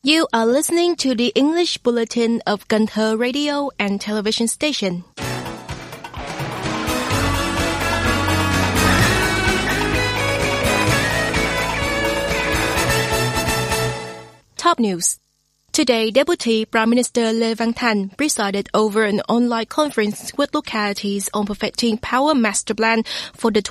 You are listening to the English Bulletin of Cần Thơ Radio and Television Station. Top news. Today, Deputy Prime Minister Lê Văn Thành presided over an online conference with localities on perfecting Power Master Plan for the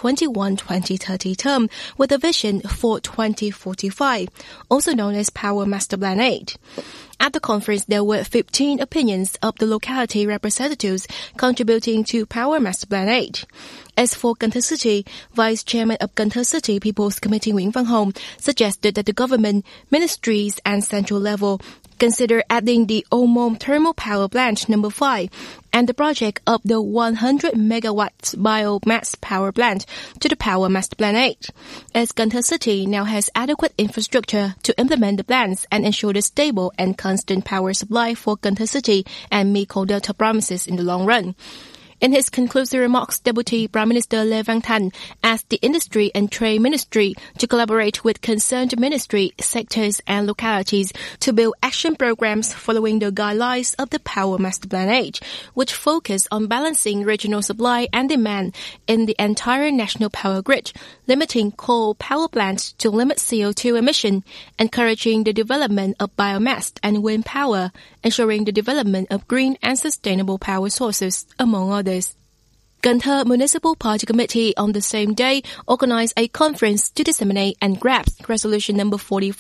2021-2030 term with a vision for 2045, also known as Power Master Plan 8. At the conference, there were 15 opinions of the locality representatives contributing to Power Master Plan 8. As for Cần Thơ City, Vice Chairman of Cần Thơ City People's Committee Nguyễn Văn Hồng suggested that the government, ministries and central level consider adding the Ô Môn Thermal Power Plant No. 5 and the project of the 100 megawatts biomass power plant to the Power Master Plan 8, as Cần Thơ City now has adequate infrastructure to implement the plans and ensure the stable and constant power supply for Cần Thơ City and Mekong Delta provinces in the long run. In his conclusive remarks, Deputy Prime Minister Lê Văn Thành asked the Industry and Trade Ministry to collaborate with concerned ministry, sectors and localities to build action programs following the guidelines of the Power Master Plan 8, which focus on balancing regional supply and demand in the entire national power grid, limiting coal power plants to limit CO2 emission, encouraging the development of biomass and wind power, ensuring the development of green and sustainable power sources, among others. Cần Thơ Municipal Party Committee on the same day organized a conference to disseminate and grasp Resolution No.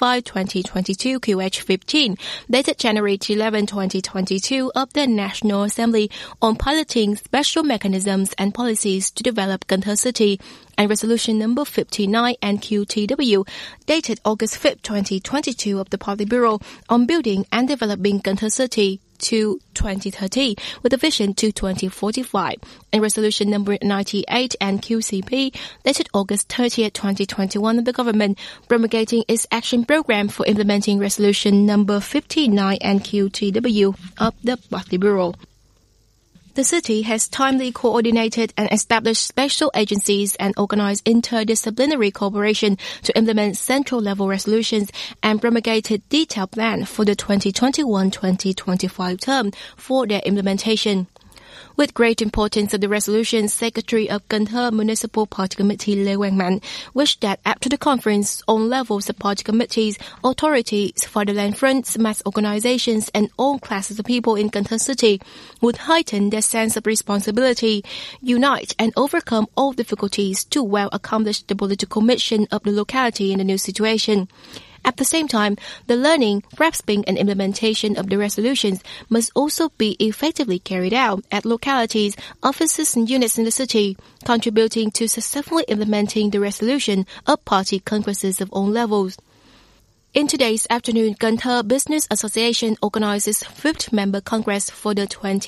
45/2022 QH15, dated January 11, 2022 of the National Assembly on piloting special mechanisms and policies to develop Cần Thơ City, and Resolution No. 59 and QTW, dated August 5, 2022 of the Party Bureau on building and developing Cần Thơ City to 2030 with a vision to 2045, and Resolution No. 98 and QCP, dated August 30, 2021 of the government, promulgating its action program for implementing Resolution No. 59 and QTW of the Party Bureau. The city has timely coordinated and established special agencies and organized interdisciplinary cooperation to implement central-level resolutions and promulgated detailed plan for the 2021-2025 term for their implementation. With great importance of the resolution, Secretary of Cần Thơ Municipal Party Committee Lê Quang Mạnh wished that after the conference, all levels of party committees, authorities, fatherland fronts, mass organizations, and all classes of people in Cần Thơ City would heighten their sense of responsibility, unite and overcome all difficulties to well accomplish the political mission of the locality in the new situation. At the same time, the learning, grasping and implementation of the resolutions must also be effectively carried out at localities, offices and units in the city, contributing to successfully implementing the resolution of party congresses of all levels. In today's afternoon, Cần Thơ Business Association organizes 5th Member Congress for the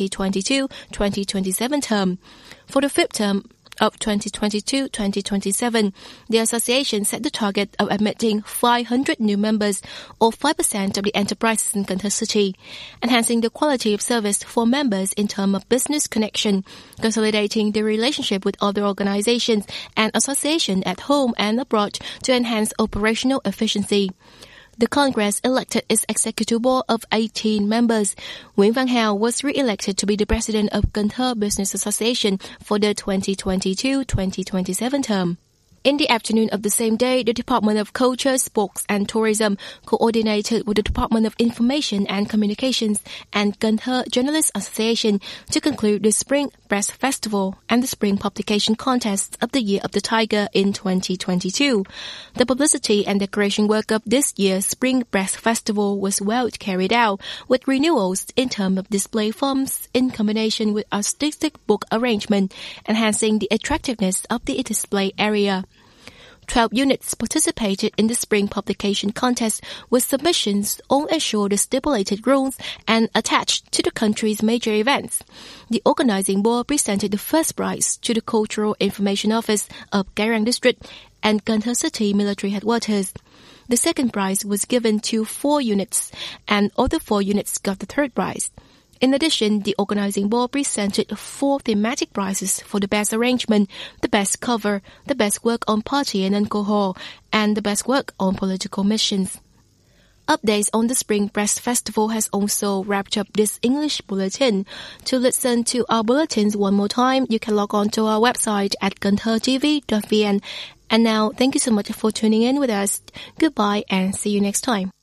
2022-2027 term. For the 5th term of 2022-2027, the association set the target of admitting 500 new members, or 5% of the enterprises in Cần Thơ City, enhancing the quality of service for members in terms of business connection, consolidating the relationship with other organizations and associations at home and abroad to enhance operational efficiency. The Congress elected its executive board of 18 members. Nguyễn Văn Hào was re-elected to be the president of Cần Thơ Business Association for the 2022-2027 term. In the afternoon of the same day, the Department of Culture, Sports and Tourism coordinated with the Department of Information and Communications and Cần Thơ Journalists Association to conclude the Spring Press Festival and the Spring Publication Contest of the Year of the Tiger in 2022. The publicity and decoration work of this year's Spring Press Festival was well carried out, with renewals in terms of display forms in combination with artistic book arrangement, enhancing the attractiveness of the display area. 12 units participated in the spring publication contest with submissions all ensure the stipulated rules and attached to the country's major events. The organizing board presented the first prize to the Cultural Information Office of Cái Răng District and Cần Thơ City Military Headquarters. The second prize was given to 4 units, and other 4 units got the third prize. In addition, the organizing board presented 4 thematic prizes for the best arrangement, the best cover, the best work on party and alcohol, and the best work on political missions. Updates on the Spring Press Festival has also wrapped up this English bulletin. To listen to our bulletins one more time, you can log on to our website at kenthtv.vn. And now, thank you so much for tuning in with us. Goodbye and see you next time.